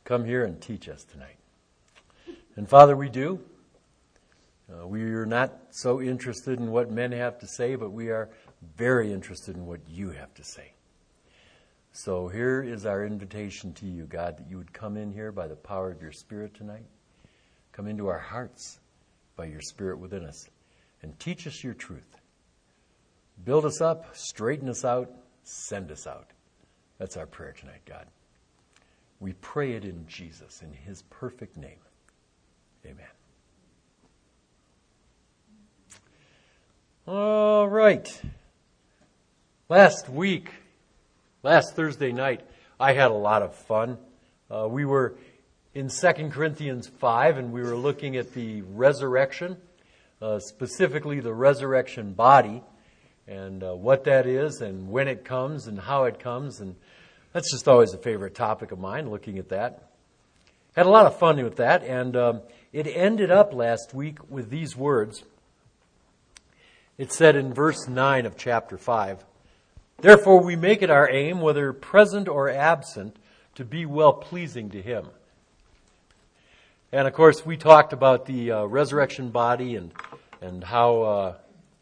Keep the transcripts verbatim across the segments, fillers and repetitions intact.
come here and teach us tonight. And Father, we do. Uh, we are not so interested in what men have to say, but we are very interested in what you have to say. So here is our invitation to you, God, that you would come in here by the power of your Spirit tonight. Come into our hearts by your Spirit within us and teach us your truth. Build us up, straighten us out, send us out. That's our prayer tonight, God. We pray it in Jesus, in his perfect name. Amen. All right. Last week, last Thursday night, I had a lot of fun. Uh, we were in Second Corinthians five, and we were looking at the resurrection, uh, specifically the resurrection body, and uh, what that is, and when it comes, and how it comes. And that's just always a favorite topic of mine, looking at that. Had a lot of fun with that, and um, it ended up last week with these words. It said in verse nine of chapter five, "Therefore we make it our aim, whether present or absent, to be well-pleasing to him." And of course, we talked about the uh, resurrection body and and how uh,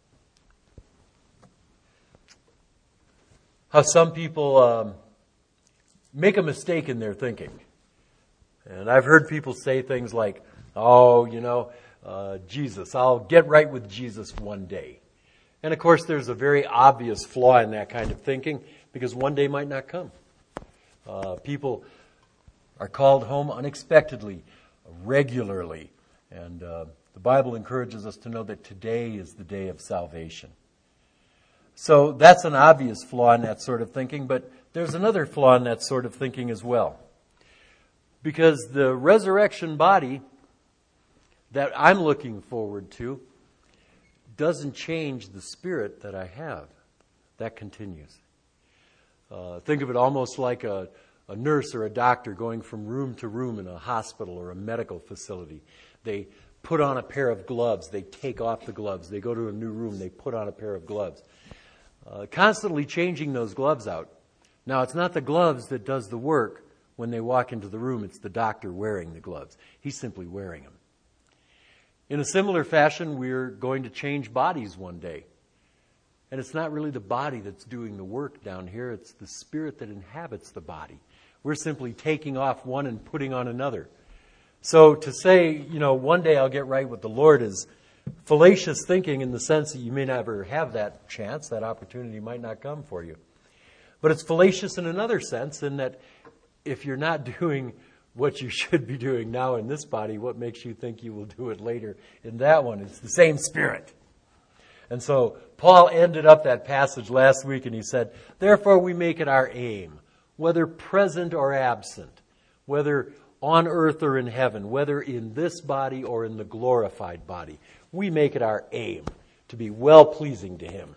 how some people um, make a mistake in their thinking. And I've heard people say things like, "Oh, you know, uh, Jesus, I'll get right with Jesus one day." And of course, there's a very obvious flaw in that kind of thinking, because one day might not come. Uh, people are called home unexpectedly, regularly. And uh, the Bible encourages us to know that today is the day of salvation. So that's an obvious flaw in that sort of thinking, but there's another flaw in that sort of thinking as well. Because the resurrection body that I'm looking forward to doesn't change the spirit that I have. That continues. Uh, think of it almost like a, a nurse or a doctor going from room to room in a hospital or a medical facility. They put on a pair of gloves. They take off the gloves. They go to a new room. They put on a pair of gloves. Uh, constantly changing those gloves out. Now, it's not the gloves that does the work when they walk into the room. It's the doctor wearing the gloves. He's simply wearing them. In a similar fashion, we're going to change bodies one day. And it's not really the body that's doing the work down here. It's the spirit that inhabits the body. We're simply taking off one and putting on another. So to say, you know, one day I'll get right with the Lord is fallacious thinking, in the sense that you may never have that chance. That opportunity might not come for you. But it's fallacious in another sense, in that if you're not doing what you should be doing now in this body, what makes you think you will do it later in that one? It's the same spirit. And so Paul ended up that passage last week, and he said, "Therefore we make it our aim, whether present or absent, whether on earth or in heaven, whether in this body or in the glorified body, we make it our aim to be well-pleasing to him."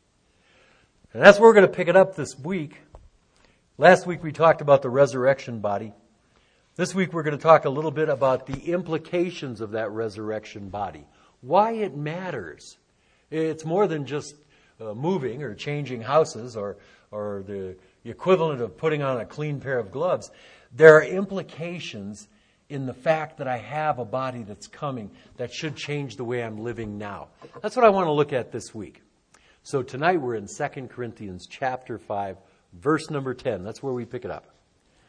And that's where we're going to pick it up this week. Last week we talked about the resurrection body. This week we're going to talk a little bit about the implications of that resurrection body. Why it matters. It's more than just uh, moving or changing houses or, or the equivalent of putting on a clean pair of gloves. There are implications in the fact that I have a body that's coming that should change the way I'm living now. That's what I want to look at this week. So tonight we're in Second Corinthians chapter five, verse number ten. That's where we pick it up.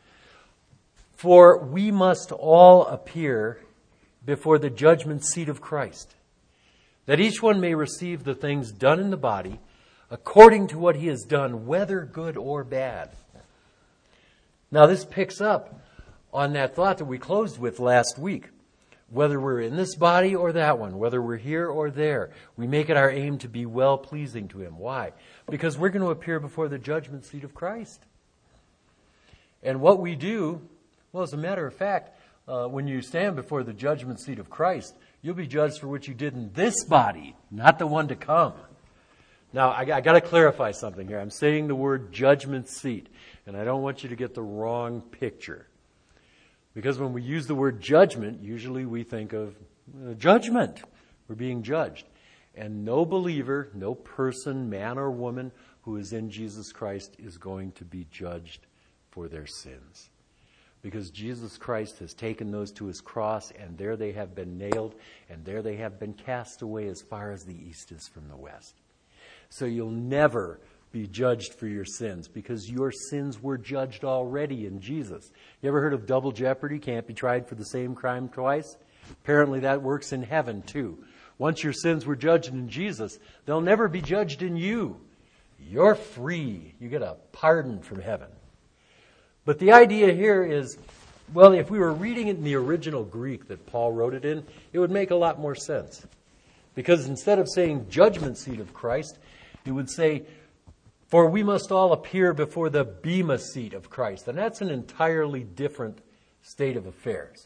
"For we must all appear before the judgment seat of Christ, that each one may receive the things done in the body according to what he has done, whether good or bad." Now this picks up on that thought that we closed with last week. Whether we're in this body or that one, whether we're here or there, we make it our aim to be well-pleasing to him. Why? Because we're going to appear before the judgment seat of Christ. And what we do, well, as a matter of fact, uh, when you stand before the judgment seat of Christ, you'll be judged for what you did in this body, not the one to come. Now, I, I got to clarify something here. I'm saying the word judgment seat, and I don't want you to get the wrong picture. Because when we use the word judgment, usually we think of uh, judgment. We're being judged. And no believer, no person, man or woman who is in Jesus Christ is going to be judged for their sins. because Jesus Christ has taken those to his cross, and there they have been nailed, and there they have been cast away as far as the east is from the west. So you'll never be judged for your sins, because your sins were judged already in Jesus. You ever heard of double jeopardy? Can't be tried for the same crime twice? Apparently that works in heaven too. Once your sins were judged in Jesus, they'll never be judged in you. You're free. You get a pardon from heaven. But the idea here is, well, if we were reading it in the original Greek that Paul wrote it in, it would make a lot more sense. Because instead of saying judgment seat of Christ, it would say, for we must all appear before the bema seat of Christ. And that's an entirely different state of affairs.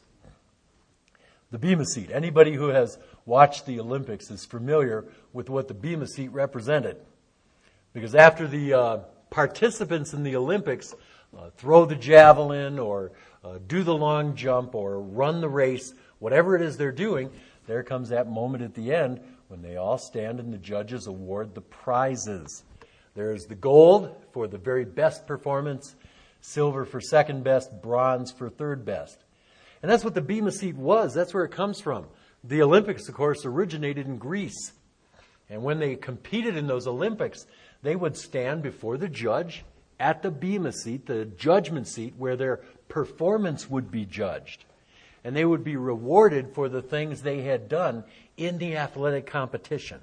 The bema seat. Anybody who has watched the Olympics is familiar with what the bema seat represented. Because after the uh, participants in the Olympics uh, throw the javelin or uh, do the long jump or run the race, whatever it is they're doing, there comes that moment at the end when they all stand and the judges award the prizes. There's the gold for the very best performance, silver for second best, bronze for third best. And that's what the bema seat was. That's where it comes from. The Olympics, of course, originated in Greece. And when they competed in those Olympics, they would stand before the judge at the bema seat, the judgment seat, where their performance would be judged. And they would be rewarded for the things they had done in the athletic competition.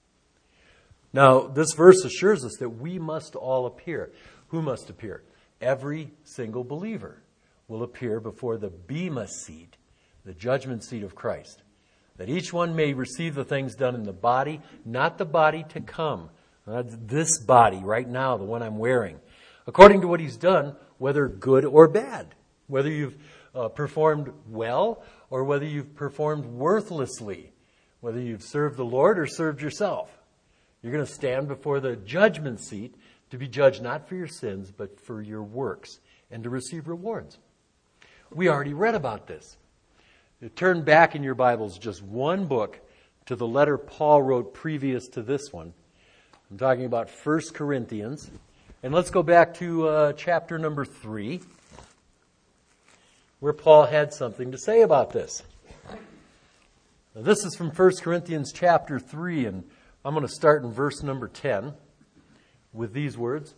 Now, this verse assures us that we must all appear. Who must appear? Every single believer will appear before the bema seat, the judgment seat of Christ. That each one may receive the things done in the body, not the body to come. This body right now, the one I'm wearing. According to what he's done, whether good or bad. Whether you've uh, performed well or whether you've performed worthlessly. Whether you've served the Lord or served yourself. You're going to stand before the judgment seat to be judged not for your sins, but for your works and to receive rewards. We already read about this. Turn back in your Bibles just one book to the letter Paul wrote previous to this one. I'm talking about First Corinthians. And let's go back to uh, chapter number three, where Paul had something to say about this. Now, this is from First Corinthians chapter three, and I'm going to start in verse number ten with these words.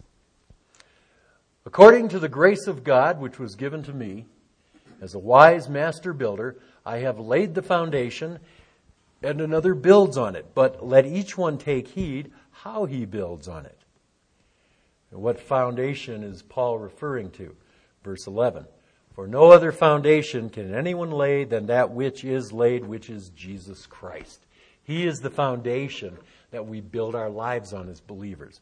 According to the grace of God, which was given to me, as a wise master builder, I have laid the foundation, and another builds on it. But let each one take heed how he builds on it. And what foundation is Paul referring to? Verse eleven. For no other foundation can anyone lay than that which is laid, which is Jesus Christ. He is the foundation that we build our lives on as believers.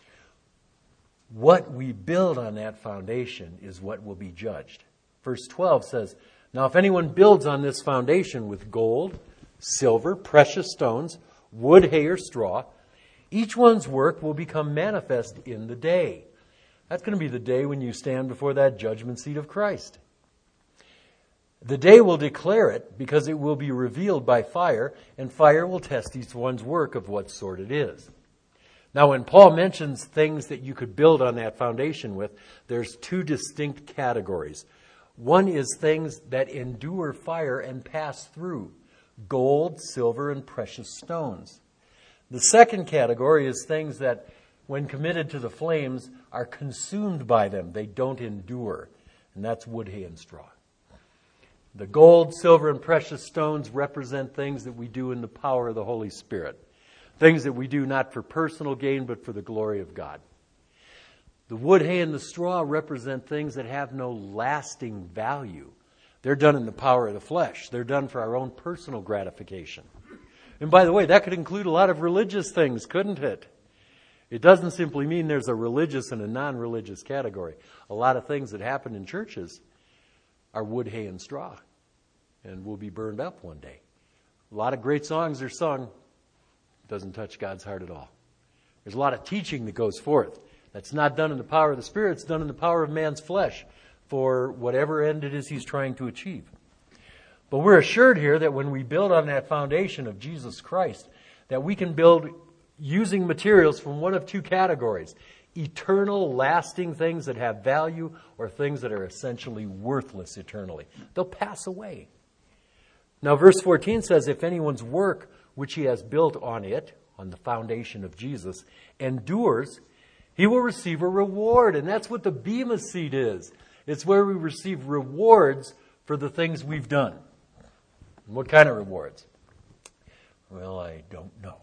What we build on that foundation is what will be judged. Verse twelve says, now if anyone builds on this foundation with gold, silver, precious stones, wood, hay, or straw, each one's work will become manifest in the day. That's going to be the day when you stand before that judgment seat of Christ. The day will declare it because it will be revealed by fire, and fire will test each one's work of what sort it is. Now, when Paul mentions things that you could build on that foundation with, there's two distinct categories. One is things that endure fire and pass through, gold, silver, and precious stones. The second category is things that, when committed to the flames, are consumed by them. They don't endure, and that's wood, hay, and straw. The gold, silver, and precious stones represent things that we do in the power of the Holy Spirit. Things that we do not for personal gain, but for the glory of God. The wood, hay, and the straw represent things that have no lasting value. They're done in the power of the flesh. They're done for our own personal gratification. And by the way, that could include a lot of religious things, couldn't it? It doesn't simply mean there's a religious and a non-religious category. A lot of things that happen in churches are wood, hay, and straw, and will be burned up one day. A lot of great songs are sung. Doesn't touch God's heart at all. There's a lot of teaching that goes forth. That's not done in the power of the Spirit. It's done in the power of man's flesh for whatever end it is he's trying to achieve. But we're assured here that when we build on that foundation of Jesus Christ, that we can build using materials from one of two categories. eternal, lasting things that have value or things that are essentially worthless eternally. They'll pass away. Now, verse fourteen says, if anyone's work which he has built on it, on the foundation of Jesus, endures, he will receive a reward. And that's what the Bema seat is. It's where we receive rewards for the things we've done. What kind of rewards? Well, I don't know.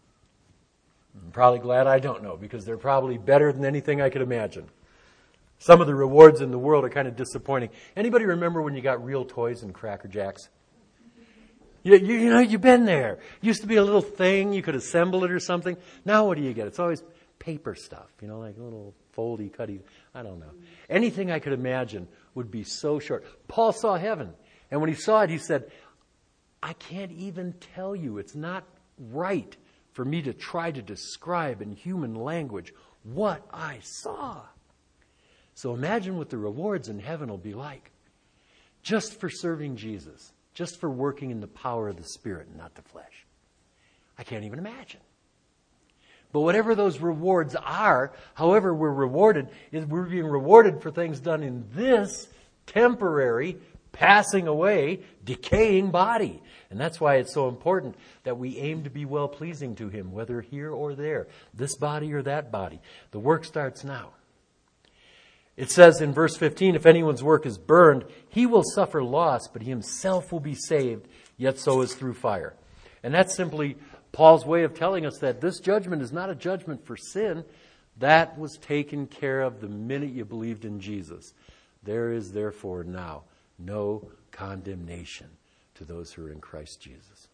I'm probably glad I don't know, because they're probably better than anything I could imagine. Some of the rewards in the world are kind of disappointing. Anybody remember when you got real toys and Cracker Jacks? You, you, you know, you've been there. It used to be a little thing. You could assemble it or something. Now what do you get? It's always paper stuff, you know, like little foldy, cutty. I don't know. Anything I could imagine would be so short. Paul saw heaven. And when he saw it, he said, I can't even tell you. It's not right for me to try to describe in human language what I saw. So imagine what the rewards in heaven will be like. Just for serving Jesus. Just for working in the power of the Spirit and not the flesh. I can't even imagine. But whatever those rewards are, however we're rewarded, is we're being rewarded for things done in this temporary, passing away, decaying body. And that's why it's so important that we aim to be well-pleasing to Him, whether here or there, this body or that body. The work starts now. It says in verse fifteen, if anyone's work is burned, he will suffer loss, but he himself will be saved, yet so is through fire. And that's simply Paul's way of telling us that this judgment is not a judgment for sin. That was taken care of the minute you believed in Jesus. There is therefore now no condemnation to those who are in Christ Jesus.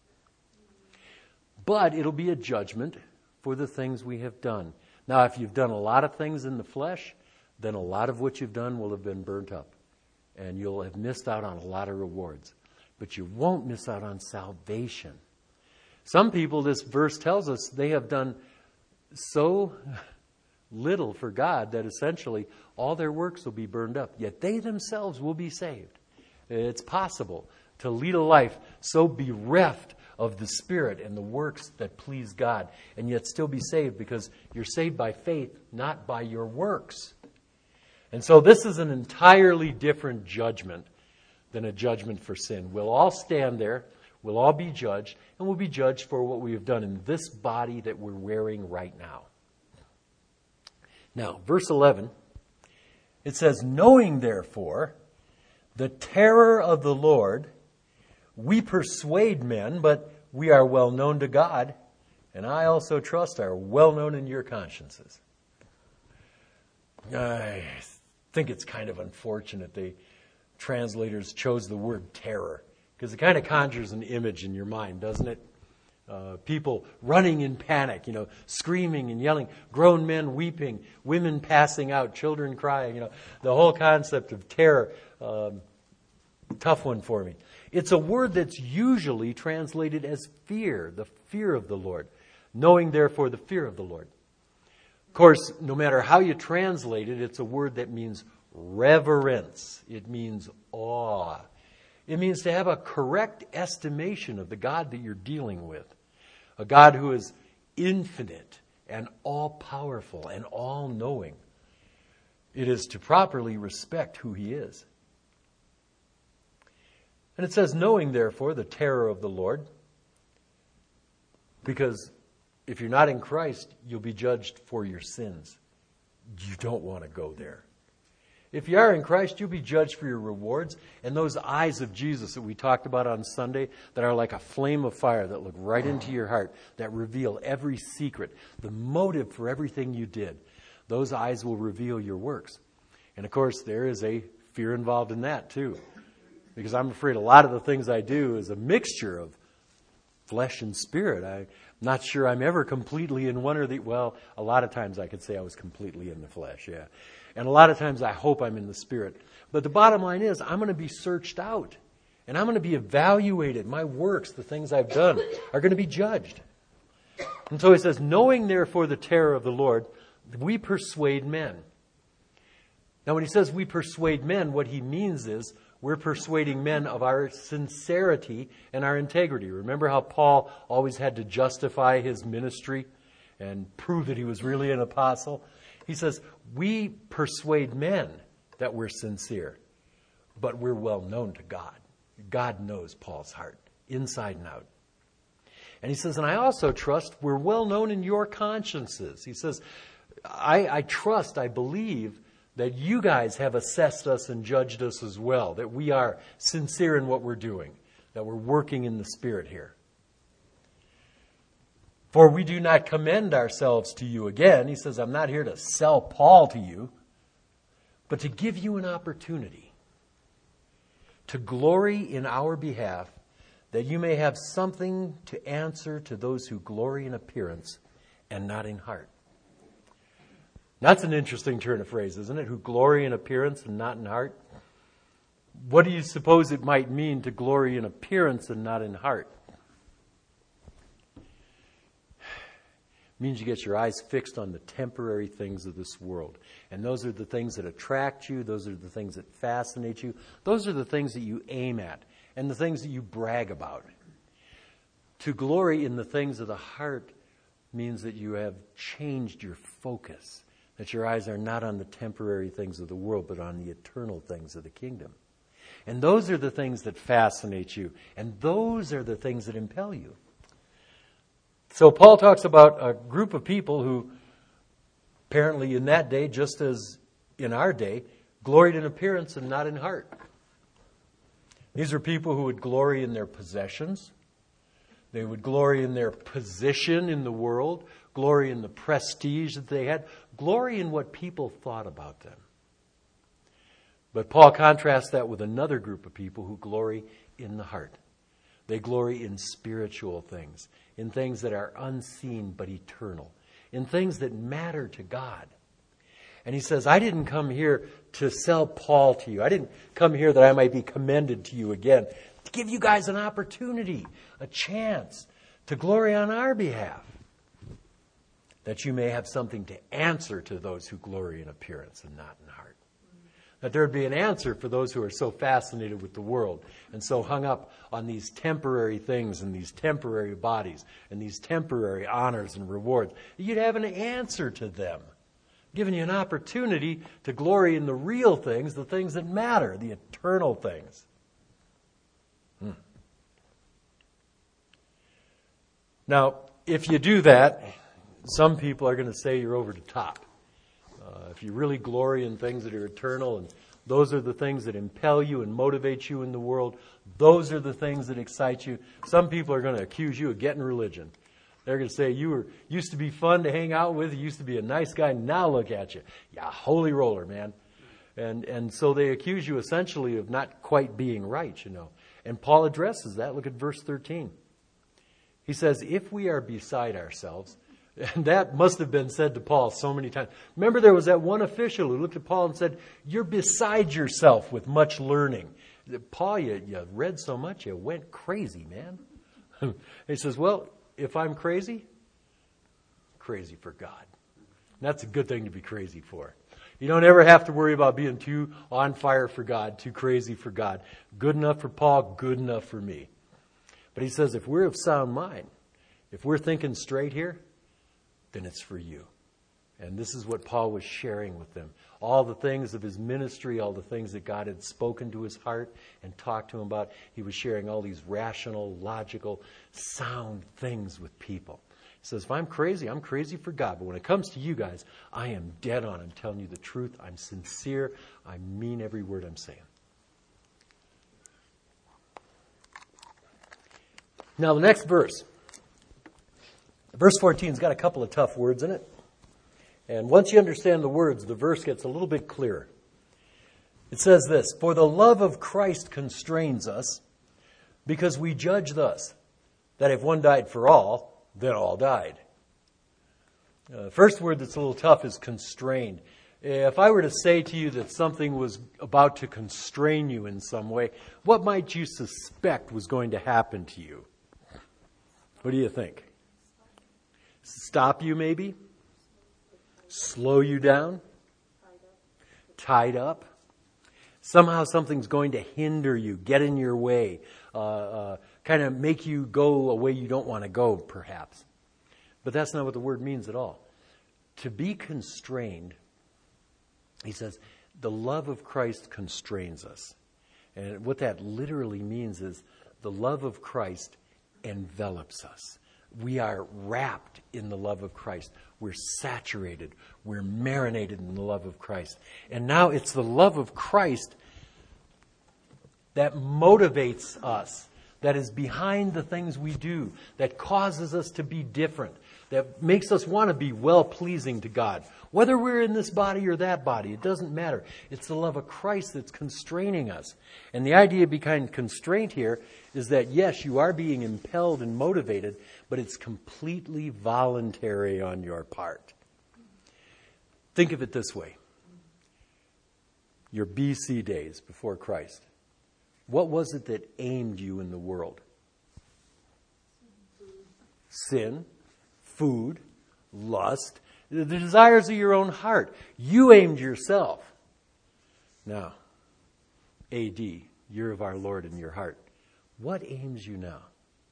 But it'll be a judgment for the things we have done. Now, if you've done a lot of things in the flesh, then a lot of what you've done will have been burnt up. And you'll have missed out on a lot of rewards. But you won't miss out on salvation. Some people, this verse tells us, they have done so little for God that essentially all their works will be burned up. Yet they themselves will be saved. It's possible to lead a life so bereft of the Spirit and the works that please God, and yet still be saved, because you're saved by faith, not by your works. And so this is an entirely different judgment than a judgment for sin. We'll all stand there, we'll all be judged, and we'll be judged for what we have done in this body that we're wearing right now. Now, verse eleven, it says, knowing therefore the terror of the Lord, we persuade men, but we are well known to God, and I also trust are well known in your consciences. I think it's kind of unfortunate the translators chose the word terror, because it kind of conjures an image in your mind, doesn't it? Uh, people running in panic, you know, screaming and yelling, grown men weeping, women passing out, children crying, you know, the whole concept of terror, um, tough one for me. It's a word that's usually translated as fear, the fear of the Lord, knowing therefore the fear of the Lord. Of course, no matter how you translate it, it's a word that means reverence. It means awe. It means to have a correct estimation of the God that you're dealing with. A God who is infinite and all-powerful and all-knowing. It is to properly respect who He is. And it says, knowing therefore the terror of the Lord, because if you're not in Christ, you'll be judged for your sins. You don't want to go there. If you are in Christ, you'll be judged for your rewards. And those eyes of Jesus that we talked about on Sunday, that are like a flame of fire that look right into your heart, that reveal every secret, the motive for everything you did, those eyes will reveal your works. And of course, there is a fear involved in that too. Because I'm afraid a lot of the things I do is a mixture of flesh and spirit. I'm not sure I'm ever completely in one or the... Well, a lot of times I could say I was completely in the flesh, yeah. And a lot of times I hope I'm in the Spirit. But the bottom line is, I'm going to be searched out. And I'm going to be evaluated. My works, the things I've done, are going to be judged. And so he says, knowing therefore the terror of the Lord, we persuade men. Now when he says we persuade men, what he means is, we're persuading men of our sincerity and our integrity. Remember how Paul always had to justify his ministry and prove that he was really an apostle? He says, we persuade men that we're sincere, but we're well known to God. God knows Paul's heart, inside and out. And he says, and I also trust we're well known in your consciences. He says, I, I trust, I believe that you guys have assessed us and judged us as well, that we are sincere in what we're doing, that we're working in the Spirit here. For we do not commend ourselves to you again. He says, I'm not here to sell Paul to you, but to give you an opportunity to glory in our behalf, that you may have something to answer to those who glory in appearance and not in heart. That's an interesting turn of phrase, isn't it? Who glory in appearance and not in heart. What do you suppose it might mean to glory in appearance and not in heart? It means you get your eyes fixed on the temporary things of this world. And those are the things that attract you. Those are the things that fascinate you. Those are the things that you aim at and the things that you brag about. To glory in the things of the heart means that you have changed your focus, that your eyes are not on the temporary things of the world, but on the eternal things of the kingdom. And those are the things that fascinate you. And those are the things that impel you. So Paul talks about a group of people who, apparently in that day, just as in our day, gloried in appearance and not in heart. These are people who would glory in their possessions. They would glory in their position in the world, glory in the prestige that they had, glory in what people thought about them. But Paul contrasts that with another group of people who glory in the heart. They glory in spiritual things, in things that are unseen but eternal, in things that matter to God. And he says, I didn't come here to sell Paul to you. I didn't come here that I might be commended to you again. To give you guys an opportunity, a chance to glory on our behalf, that you may have something to answer to those who glory in appearance and not in heart. That there would be an answer for those who are so fascinated with the world and so hung up on these temporary things and these temporary bodies and these temporary honors and rewards. You'd have an answer to them, giving you an opportunity to glory in the real things, the things that matter, the eternal things. Hmm. Now, if you do that, some people are going to say you're over the top. Uh, if you really glory in things that are eternal, and those are the things that impel you and motivate you in the world, those are the things that excite you. Some people are going to accuse you of getting religion. They're going to say, you were used to be fun to hang out with, you used to be a nice guy, now look at you. Yeah, holy roller, man. And and so they accuse you essentially of not quite being right, you know. And Paul addresses that. Look at verse thirteen. He says, if we are beside ourselves, and that must have been said to Paul so many times. Remember, there was that one official who looked at Paul and said, you're beside yourself with much learning. Paul, you, you read so much, you went crazy, man. He says, well, if I'm crazy, crazy for God. And that's a good thing to be crazy for. You don't ever have to worry about being too on fire for God, too crazy for God. Good enough for Paul, good enough for me. But he says, if we're of sound mind, if we're thinking straight here, then it's for you. And this is what Paul was sharing with them. All the things of his ministry, all the things that God had spoken to his heart and talked to him about. He was sharing all these rational, logical, sound things with people. He says, if I'm crazy, I'm crazy for God. But when it comes to you guys, I am dead on. I'm telling you the truth. I'm sincere. I mean every word I'm saying. Now the next verse. Verse fourteen's got a couple of tough words in it. And once you understand the words, the verse gets a little bit clearer. It says this, for the love of Christ constrains us, because we judge thus, that if one died for all, then all died. Uh, the first word that's a little tough is constrained. If I were to say to you that something was about to constrain you in some way, what might you suspect was going to happen to you? What do you think? Stop you, maybe? Slow you down? Tied up? Somehow something's going to hinder you, get in your way, uh, uh, kind of make you go a way you don't want to go, perhaps. But that's not what the word means at all. To be constrained he says, the love of Christ constrains us. And what that literally means is the love of Christ envelops us. We are wrapped in the love of Christ. We're saturated. We're marinated in the love of Christ. And now it's the love of Christ that motivates us, that is behind the things we do, that causes us to be different, that makes us want to be well-pleasing to God. Whether we're in this body or that body, it doesn't matter. It's the love of Christ that's constraining us. And the idea behind constraint here is that, yes, you are being impelled and motivated, but it's completely voluntary on your part. Think of it this way. Your B C days before Christ. What was it that aimed you in the world? Sin, food, lust, the desires of your own heart. You aimed yourself. Now, A D, year of our Lord in your heart. What aims you now?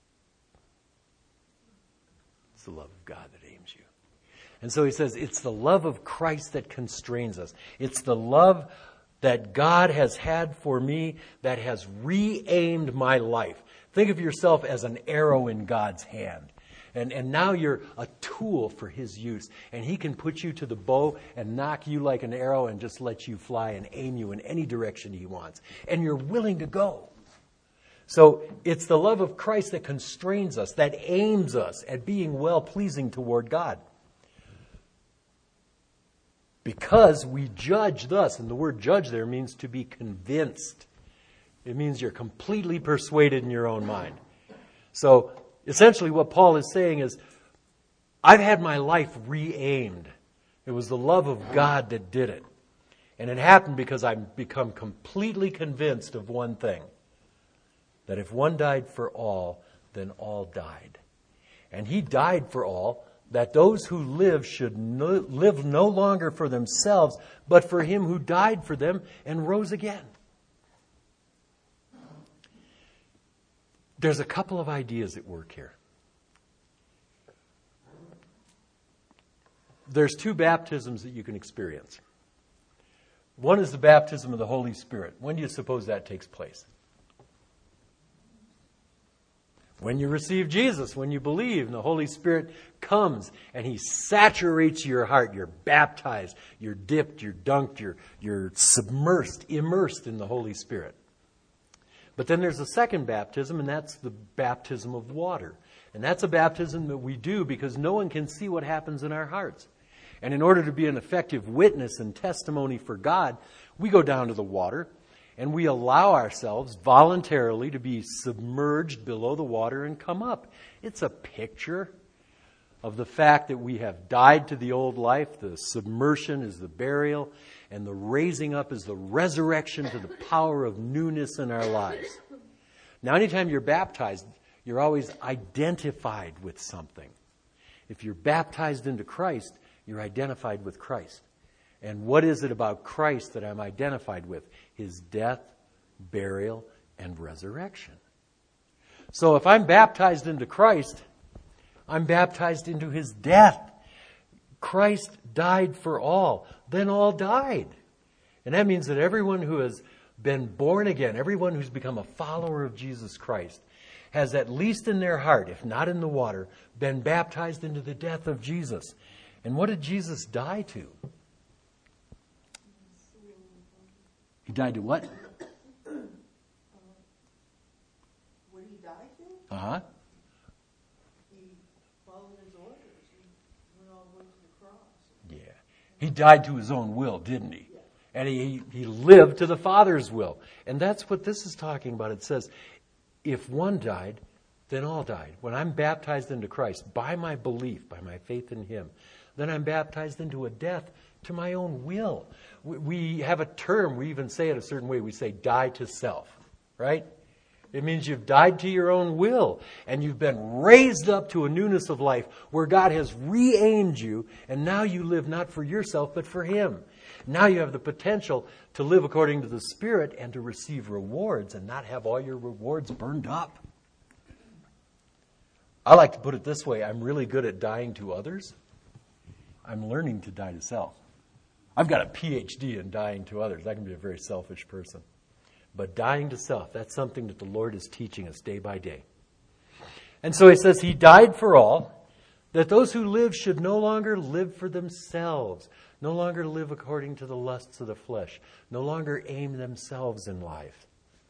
It's the love of God that aims you. And so he says, it's the love of Christ that constrains us. It's the love that God has had for me that has re-aimed my life. Think of yourself as an arrow in God's hand. And, and now you're a tool for his use. And he can put you to the bow and knock you like an arrow and just let you fly and aim you in any direction he wants. And you're willing to go. So it's the love of Christ that constrains us, that aims us at being well-pleasing toward God. Because we judge thus, and the word judge there means to be convinced. It means you're completely persuaded in your own mind. So essentially what Paul is saying is, I've had my life re-aimed. It was the love of God that did it. And it happened because I've become completely convinced of one thing. That if one died for all, then all died. And he died for all, that those who live should no, live no longer for themselves, but for him who died for them and rose again. There's a couple of ideas at work here. There's two baptisms that you can experience. One is the baptism of the Holy Spirit. When do you suppose that takes place? When you receive Jesus, when you believe, and the Holy Spirit comes and he saturates your heart. You're baptized, you're dipped, you're dunked, you're, you're submersed, immersed in the Holy Spirit. But then there's a second baptism, and that's the baptism of water. And that's a baptism that we do because no one can see what happens in our hearts. And in order to be an effective witness and testimony for God, we go down to the water and we allow ourselves voluntarily to be submerged below the water and come up. It's a picture of the fact that we have died to the old life. The submersion is the burial, and the raising up is the resurrection to the power of newness in our lives. Now, anytime you're baptized, you're always identified with something. If you're baptized into Christ, you're identified with Christ. And what is it about Christ that I'm identified with? His death, burial, and resurrection. So if I'm baptized into Christ, I'm baptized into his death. Christ died for all. Then all died. And that means that everyone who has been born again, everyone who's become a follower of Jesus Christ, has at least in their heart, if not in the water, been baptized into the death of Jesus. And what did Jesus die to? He died to what? What did he die to? Uh-huh. He followed his orders. He went all the way to the cross. Yeah. He died to his own will, didn't he? Yeah. And he, he lived to the Father's will. And that's what this is talking about. It says, if one died, then all died. When I'm baptized into Christ by my belief, by my faith in him, then I'm baptized into a death to my own will. We have a term, we even say it a certain way. We say die to self, right? It means you've died to your own will and you've been raised up to a newness of life where God has re-aimed you, and now you live not for yourself but for him. Now you have the potential to live according to the Spirit and to receive rewards and not have all your rewards burned up. I like to put it this way. I'm really good at dying to others. I'm learning to die to self. I've got a P H D in dying to others. I can be a very selfish person. But dying to self, that's something that the Lord is teaching us day by day. And so he says he died for all, that those who live should no longer live for themselves, no longer live according to the lusts of the flesh, no longer aim themselves in life,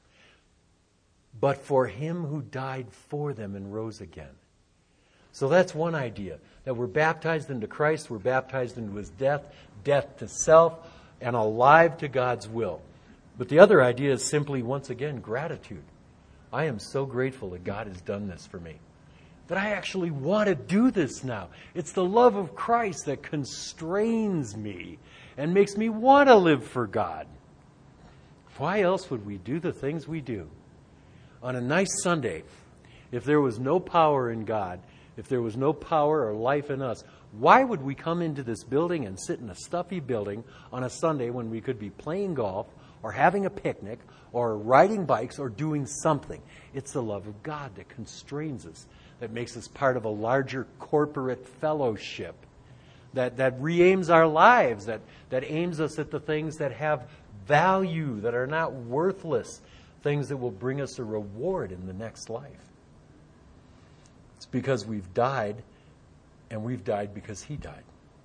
but for him who died for them and rose again. So that's one idea, that we're baptized into Christ, we're baptized into his death, death to self, and alive to God's will. But the other idea is simply, once again, gratitude. I am so grateful that God has done this for me, that I actually want to do this now. It's the love of Christ that constrains me and makes me want to live for God. Why else would we do the things we do? On a nice Sunday, if there was no power in God, if there was no power or life in us, why would we come into this building and sit in a stuffy building on a Sunday when we could be playing golf or having a picnic or riding bikes or doing something? It's the love of God that constrains us, that makes us part of a larger corporate fellowship, that, that re-aims our lives, that, that aims us at the things that have value, that are not worthless, things that will bring us a reward in the next life. It's because we've died, and we've died because he died.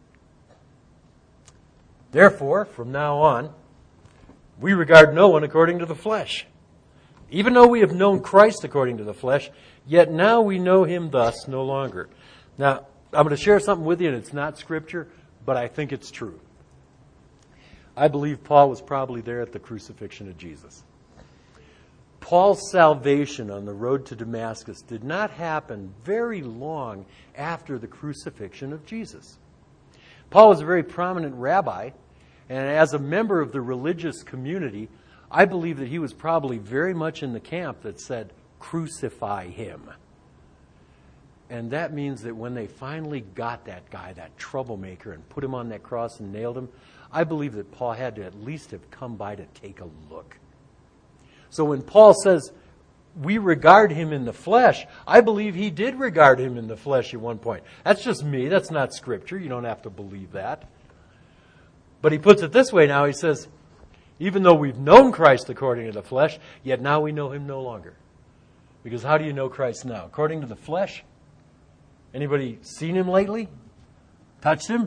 Therefore, from now on, we regard no one according to the flesh. Even though we have known Christ according to the flesh, yet now we know him thus no longer. Now, I'm going to share something with you, and it's not scripture, but I think it's true. I believe Paul was probably there at the crucifixion of Jesus. Paul's salvation on the road to Damascus did not happen very long after the crucifixion of Jesus. Paul was a very prominent rabbi, and as a member of the religious community, I believe that he was probably very much in the camp that said, crucify him. And that means that when they finally got that guy, that troublemaker, and put him on that cross and nailed him, I believe that Paul had to at least have come by to take a look. So when Paul says, we regard him in the flesh, I believe he did regard him in the flesh at one point. That's just me. That's not scripture. You don't have to believe that. But he puts it this way now. He says, even though we've known Christ according to the flesh, yet now we know him no longer. Because how do you know Christ now? According to the flesh? Anybody seen him lately? Touched him?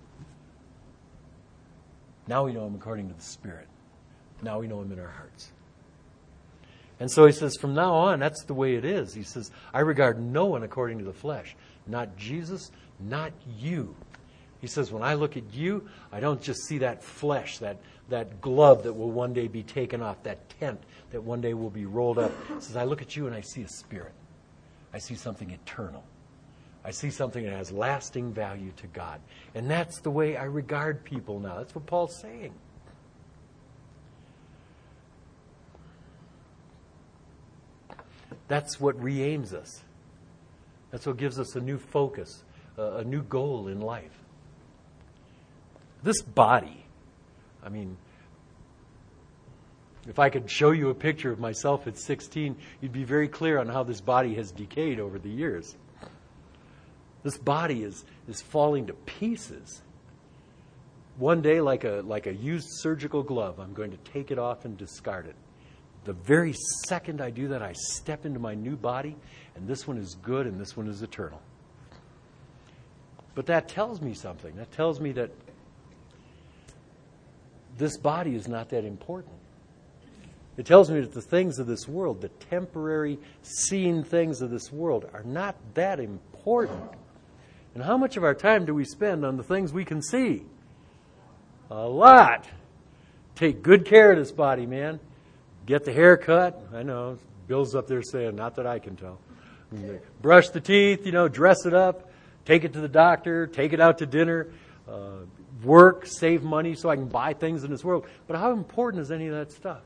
Now we know him according to the Spirit. Now we know him in our hearts. And so he says, from now on, that's the way it is. He says, I regard no one according to the flesh. Not Jesus, not you. He says, when I look at you, I don't just see that flesh, that, that glove that will one day be taken off, that tent that one day will be rolled up. He says, I look at you and I see a spirit. I see something eternal. I see something that has lasting value to God. And that's the way I regard people now. That's what Paul's saying. That's what re-aims us. That's what gives us a new focus, a, a new goal in life. This body, I mean, if I could show you a picture of myself at sixteen, you'd be very clear on how this body has decayed over the years. This body is, is falling to pieces. One day, like a, like a used surgical glove, I'm going to take it off and discard it. The very second I do that, I step into my new body, and this one is good and this one is eternal. But that tells me something. That tells me that this body is not that important. It tells me that the things of this world, the temporary, seen things of this world, are not that important. And how much of our time do we spend on the things we can see? A lot. Take good care of this body, man. Get the hair cut. I know, Bill's up there saying, not that I can tell. Brush the teeth, you know, dress it up. Take it to the doctor. Take it out to dinner. Uh, work, save money so I can buy things in this world. But how important is any of that stuff?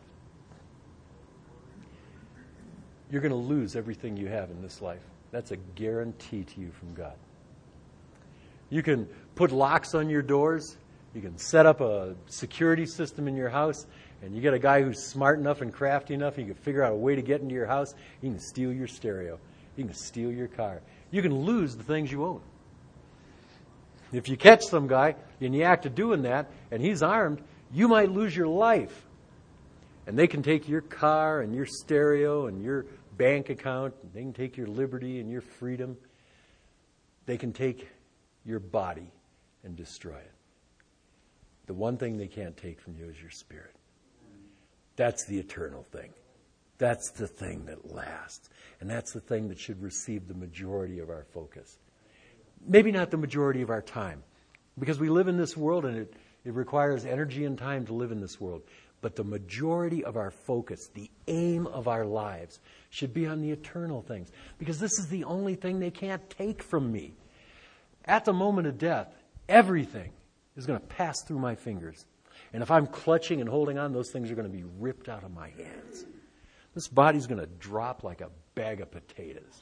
You're going to lose everything you have in this life. That's a guarantee to you from God. You can put locks on your doors. You can set up a security system in your house. And you get a guy who's smart enough and crafty enough, he can figure out a way to get into your house. He can steal your stereo. He can steal your car. You can lose the things you own. If you catch some guy in the act of doing that and he's armed, you might lose your life. And they can take your car and your stereo and your bank account. They can take your liberty and your freedom. They can take your body and destroy it. The one thing they can't take from you is your spirit. That's the eternal thing. That's the thing that lasts. And that's the thing that should receive the majority of our focus. Maybe not the majority of our time, because we live in this world and it, it requires energy and time to live in this world. But the majority of our focus, the aim of our lives, should be on the eternal things, because this is the only thing they can't take from me. At the moment of death, everything is going to pass through my fingers. And if I'm clutching and holding on, those things are going to be ripped out of my hands. This body's going to drop like a bag of potatoes.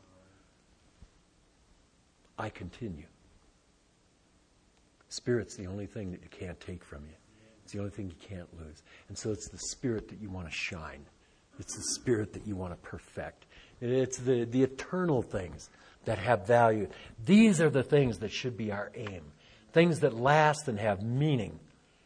I continue. Spirit's the only thing that you can't take from you. It's the only thing you can't lose. And so it's the spirit that you want to shine. It's the spirit that you want to perfect. It's the, the eternal things that have value. These are the things that should be our aim. Things that last and have meaning.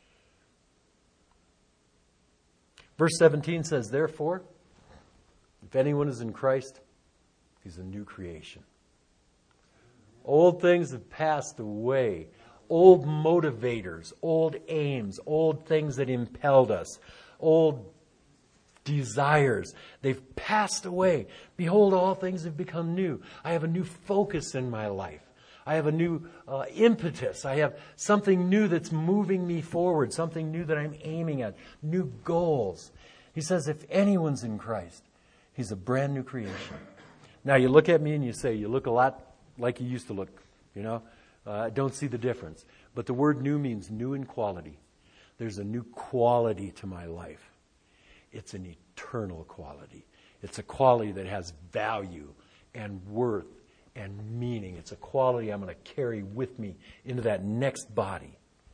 Verse seventeen says, therefore, if anyone is in Christ, he's a new creation. Old things have passed away. Old motivators, old aims, old things that impelled us, old desires, they've passed away. Behold, all things have become new. I have a new focus in my life. I have a new uh, impetus. I have something new that's moving me forward, something new that I'm aiming at, new goals. He says, if anyone's in Christ, he's a brand new creation. Now, you look at me and you say, you look a lot like you used to look, you know. I uh, don't see the difference. But the word new means new in quality. There's a new quality to my life. It's an eternal quality. It's a quality that has value and worth and meaning. It's a quality I'm going to carry with me into that next body.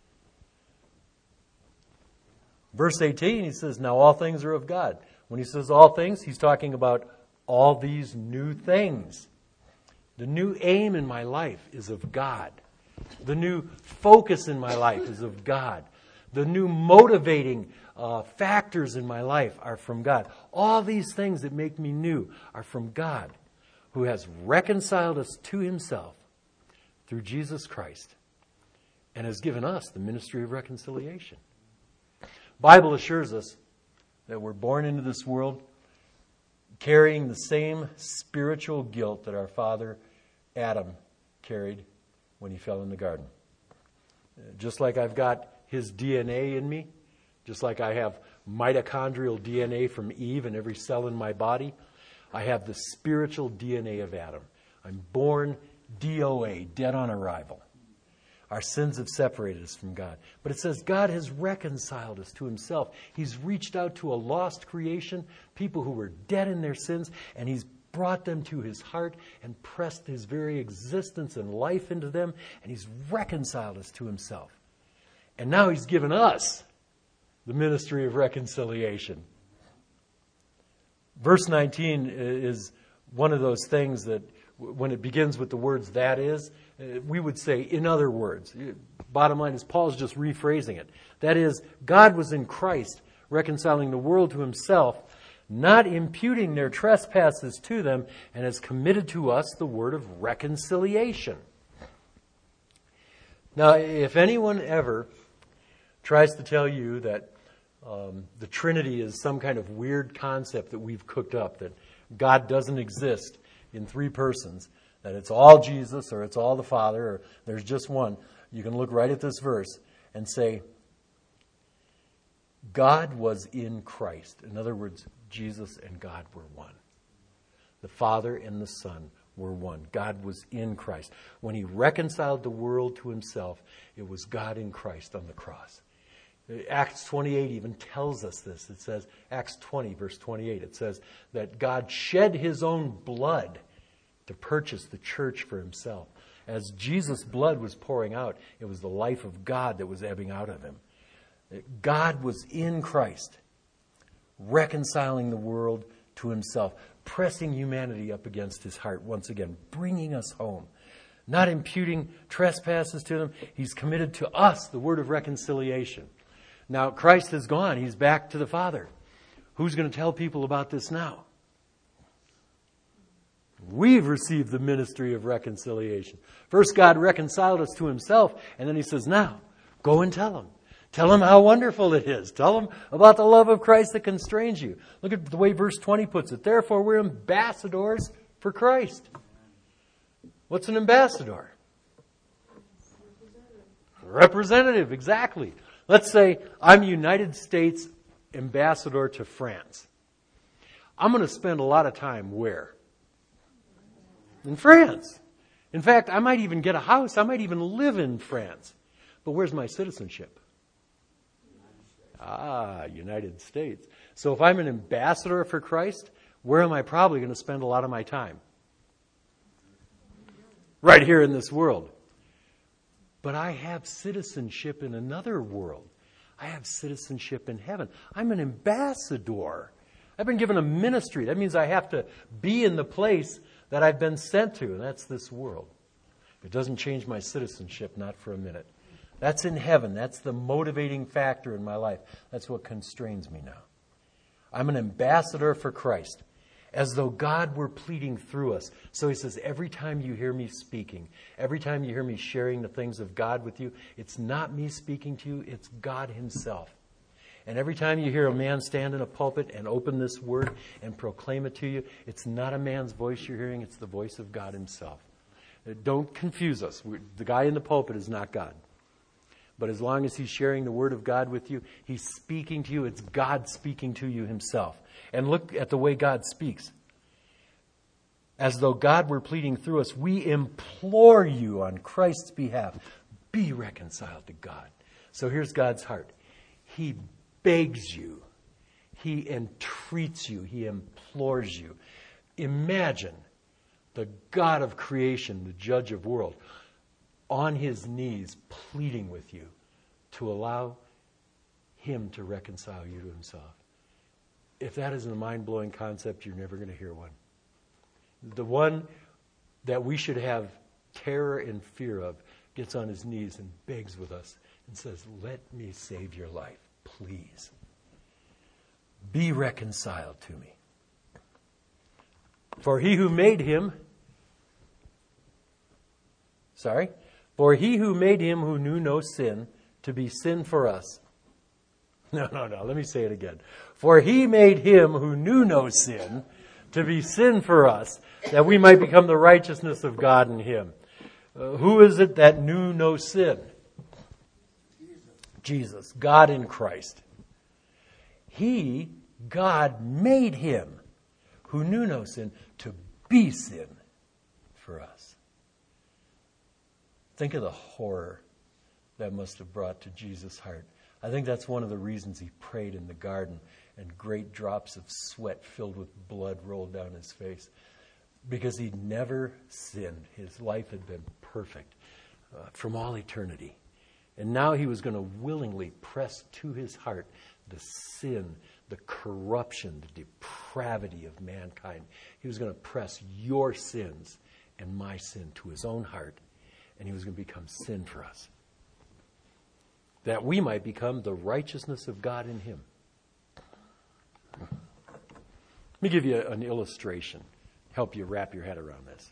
Verse eighteen, he says, now all things are of God. When he says all things, he's talking about all these new things. The new aim in my life is of God. The new focus in my life is of God. The new motivating uh, factors in my life are from God. All these things that make me new are from God, who has reconciled us to himself through Jesus Christ and has given us the ministry of reconciliation. Bible assures us that we're born into this world carrying the same spiritual guilt that our father Adam carried when he fell in the garden. Just like I've got his D N A in me, just like I have mitochondrial D N A from Eve in every cell in my body, I have the spiritual D N A of Adam. I'm born D O A, dead on arrival. Our sins have separated us from God. But it says God has reconciled us to himself. He's reached out to a lost creation, people who were dead in their sins, and he's brought them to his heart and pressed his very existence and life into them, and he's reconciled us to himself. And now he's given us the ministry of reconciliation. Verse nineteen is one of those things that when it begins with the words that is, we would say in other words. Bottom line is Paul's just rephrasing it. That is, God was in Christ reconciling the world to himself, not imputing their trespasses to them, and has committed to us the word of reconciliation. Now, if anyone ever tries to tell you that um, the Trinity is some kind of weird concept that we've cooked up, that God doesn't exist in three persons, that it's all Jesus or it's all the Father or there's just one, you can look right at this verse and say, God was in Christ. In other words, Jesus and God were one. The Father and the Son were one. God was in Christ. When he reconciled the world to himself, it was God in Christ on the cross. Acts twenty-eight even tells us this. It says, Acts twenty, verse twenty-eight, it says that God shed his own blood to purchase the church for himself. As Jesus' blood was pouring out, it was the life of God that was ebbing out of him. God was in Christ, reconciling the world to himself, pressing humanity up against his heart once again, bringing us home. not imputing trespasses to them. He's committed to us the word of reconciliation. Now, Christ is gone. He's back to the Father. Who's going to tell people about this now? We've received the ministry of reconciliation. First, God reconciled us to himself, and then he says, now, go and tell them. Tell them how wonderful it is. Tell them about the love of Christ that constrains you. Look at the way verse twenty puts it. Therefore, we're ambassadors for Christ. What's an ambassador? Representative, exactly. Let's say I'm United States ambassador to France. I'm going to spend a lot of time where? In France. In fact, I might even get a house. I might even live in France. But where's my citizenship? Ah, United States. So if I'm an ambassador for Christ, where am I probably going to spend a lot of my time? Right here in this world. But I have citizenship in another world. I have citizenship in heaven. I'm an ambassador. I've been given a ministry. That means I have to be in the place that I've been sent to, and that's this world. It doesn't change my citizenship, not for a minute. That's in heaven. That's the motivating factor in my life. That's what constrains me now. I'm an ambassador for Christ, as though God were pleading through us. So he says, every time you hear me speaking, every time you hear me sharing the things of God with you, it's not me speaking to you, it's God himself. And every time you hear a man stand in a pulpit and open this word and proclaim it to you, it's not a man's voice you're hearing, it's the voice of God himself. Don't confuse us. The guy in the pulpit is not God. But as long as he's sharing the word of God with you, he's speaking to you. It's God speaking to you himself. And look at the way God speaks. As though God were pleading through us, we implore you on Christ's behalf, be reconciled to God. So here's God's heart. He begs you. He entreats you. He implores you. Imagine the God of creation, the judge of world, on his knees pleading with you to allow him to reconcile you to himself. If that isn't a mind-blowing concept, you're never going to hear one. The one that we should have terror and fear of gets on his knees and begs with us and says, let me save your life, please. Be reconciled to me. For he who made him, sorry, for he who made him who knew no sin to be sin for us. No, no, no, let me say it again. For he made him who knew no sin to be sin for us, that we might become the righteousness of God in him. Uh, who is it that knew no sin? Jesus. Jesus, God in Christ. He, God, made him who knew no sin to be sin for us. Think of the horror that must have brought to Jesus' heart. I think that's one of the reasons he prayed in the garden and great drops of sweat filled with blood rolled down his face. Because he'd never sinned. His life had been perfect uh, from all eternity. And now he was going to willingly press to his heart the sin, the corruption, the depravity of mankind. He was going to press your sins and my sin to his own heart. And he was going to become sin for us. That we might become the righteousness of God in him. Let me give you an illustration. Help you wrap your head around this.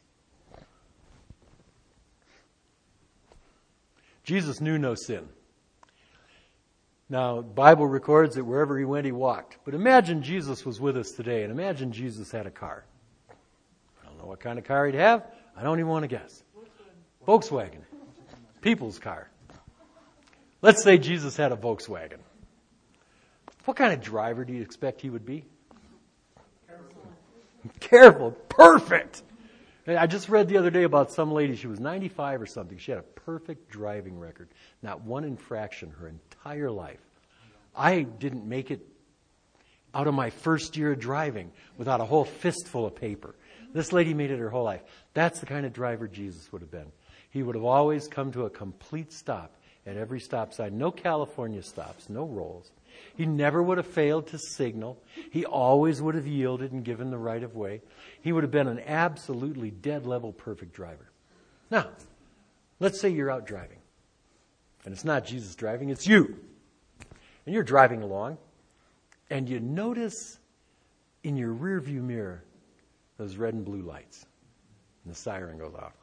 Jesus knew no sin. Now, the Bible records that wherever he went, he walked. But imagine Jesus was with us today, and imagine Jesus had a car. I don't know what kind of car he'd have. I don't even want to guess. Volkswagen. People's car. Let's say Jesus had a Volkswagen. What kind of driver do you expect he would be? Careful. Careful. Perfect. I just read the other day about some lady. She was ninety-five or something. She had a perfect driving record. Not one infraction her entire life. I didn't make it out of my first year of driving without a whole fistful of paper. This lady made it her whole life. That's the kind of driver Jesus would have been. He would have always come to a complete stop at every stop sign. No California stops, no rolls. He never would have failed to signal. He always would have yielded and given the right of way. He would have been an absolutely dead level perfect driver. Now, let's say you're out driving. And it's not Jesus driving, it's you. And you're driving along, and you notice in your rearview mirror those red and blue lights. And the siren goes off.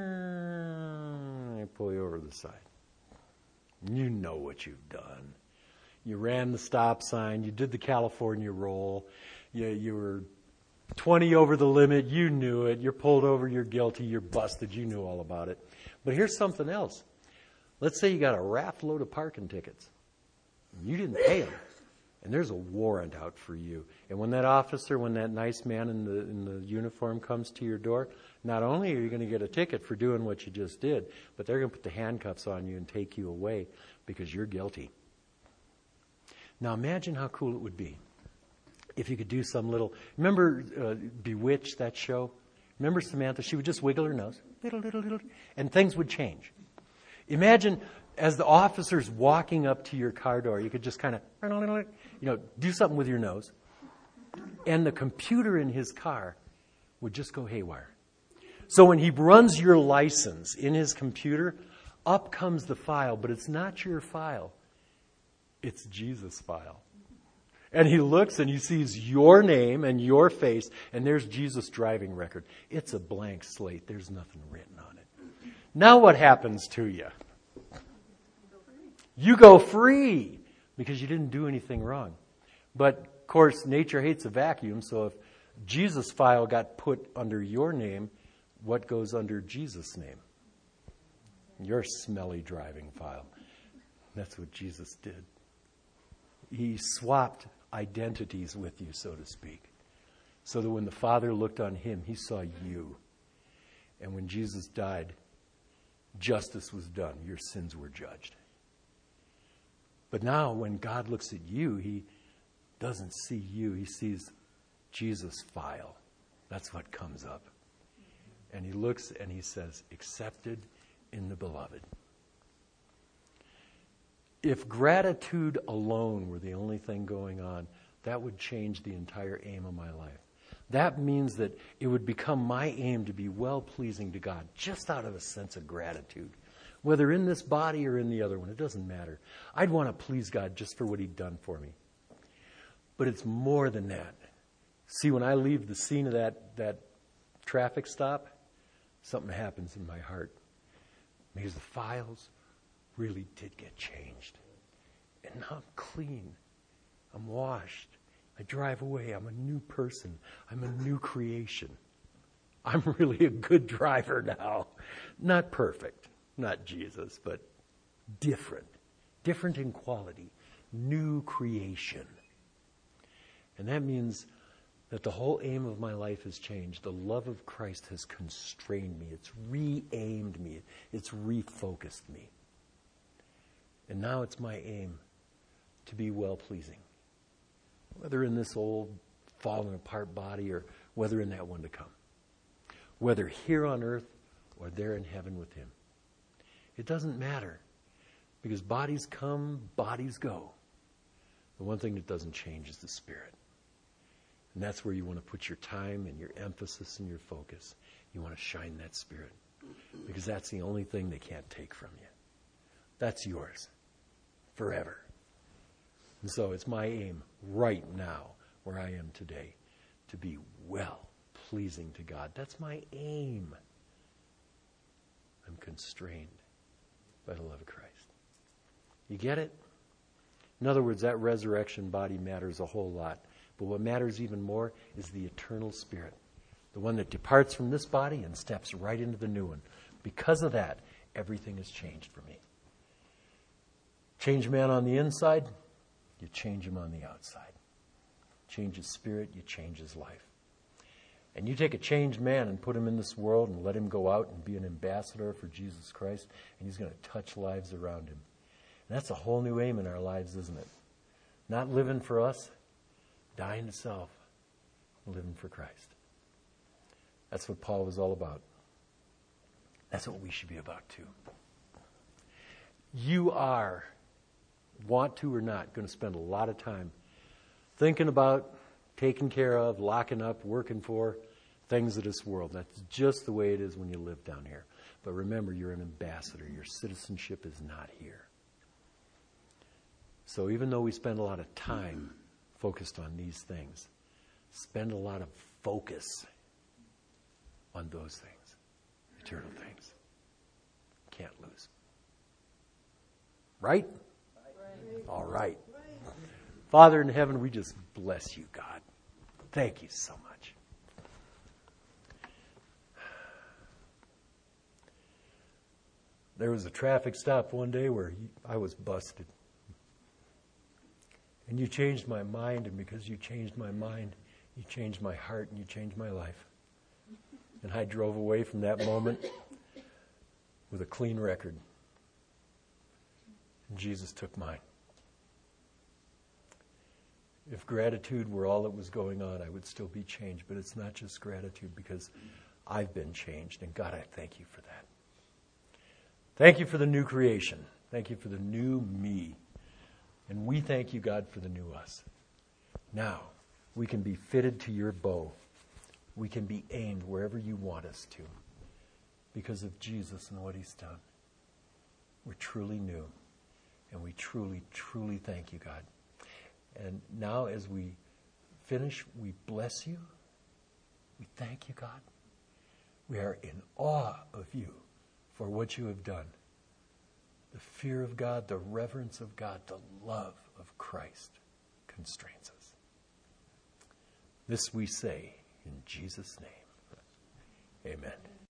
They pull you over to the side. You know what you've done. You ran the stop sign. You did the California roll. You, you were twenty over the limit. You knew it. You're pulled over. You're guilty. You're busted. You knew all about it. But here's something else. Let's say you got a raft load of parking tickets. You didn't pay them. And there's a warrant out for you. And when that officer, when that nice man in the in the uniform comes to your door, not only are you going to get a ticket for doing what you just did, but they're going to put the handcuffs on you and take you away because you're guilty. Now imagine how cool it would be if you could do some little... Remember uh, Bewitched, that show? Remember Samantha? She would just wiggle her nose, little, little, little, and things would change. Imagine as the officer's walking up to your car door, you could just kind of, you know, do something with your nose, and the computer in his car would just go haywire. So when he runs your license in his computer, up comes the file, but it's not your file. It's Jesus' file. And he looks and he sees your name and your face, and there's Jesus' driving record. It's a blank slate. There's nothing written on it. Now what happens to you? You go free because you didn't do anything wrong. But, of course, nature hates a vacuum, so if Jesus' file got put under your name, what goes under Jesus' name? Your smelly driving file. That's what Jesus did. He swapped identities with you, so to speak, so that when the Father looked on him, he saw you. And when Jesus died, justice was done. Your sins were judged. But now when God looks at you, he doesn't see you. He sees Jesus' file. That's what comes up. And he looks and he says, accepted in the beloved. If gratitude alone were the only thing going on, that would change the entire aim of my life. That means that it would become my aim to be well-pleasing to God, just out of a sense of gratitude. Whether in this body or in the other one, it doesn't matter. I'd want to please God just for what he'd done for me. But it's more than that. See, when I leave the scene of that, that traffic stop, something happens in my heart. Because the files really did get changed. And now I'm clean. I'm washed. I drive away. I'm a new person. I'm a new creation. I'm really a good driver now. Not perfect. Not Jesus, but different. Different in quality. New creation. And that means that the whole aim of my life has changed. The love of Christ has constrained me. It's re-aimed me. It's refocused me. And now it's my aim to be well-pleasing. Whether in this old, fallen apart body or whether in that one to come. Whether here on earth or there in heaven with him. It doesn't matter. Because bodies come, bodies go. The one thing that doesn't change is the Spirit. And that's where you want to put your time and your emphasis and your focus. You want to shine that Spirit. Because that's the only thing they can't take from you. That's yours. Forever. And so it's my aim right now, where I am today, to be well pleasing to God. That's my aim. I'm constrained by the love of Christ. You get it? In other words, that resurrection body matters a whole lot. But what matters even more is the eternal Spirit. The one that departs from this body and steps right into the new one. Because of that, everything has changed for me. Change a man on the inside, you change him on the outside. Change his spirit, you change his life. And you take a changed man and put him in this world and let him go out and be an ambassador for Jesus Christ, and he's going to touch lives around him. And that's a whole new aim in our lives, isn't it? Not living for us, dying to self, living for Christ. That's what Paul was all about. That's what we should be about too. You are, want to or not, going to spend a lot of time thinking about, taking care of, locking up, working for things of this world. That's just the way it is when you live down here. But remember, you're an ambassador. Your citizenship is not here. So even though we spend a lot of time focused on these things, spend a lot of focus on those things, eternal things. Can't lose. Right? All right. Father in heaven, we just bless you, God. Thank you so much. There was a traffic stop one day where I was busted. And you changed my mind, and because you changed my mind, you changed my heart, and you changed my life. And I drove away from that moment with a clean record. And Jesus took mine. If gratitude were all that was going on, I would still be changed. But it's not just gratitude, because I've been changed. And God, I thank you for that. Thank you for the new creation. Thank you for the new me. And we thank you, God, for the new us. Now, we can be fitted to your bow. We can be aimed wherever you want us to because of Jesus and what he's done. We're truly new. And we truly, truly thank you, God. And now as we finish, we bless you. We thank you, God. We are in awe of you for what you have done. The fear of God, the reverence of God, the love of Christ constrains us. This we say in Jesus' name. Amen.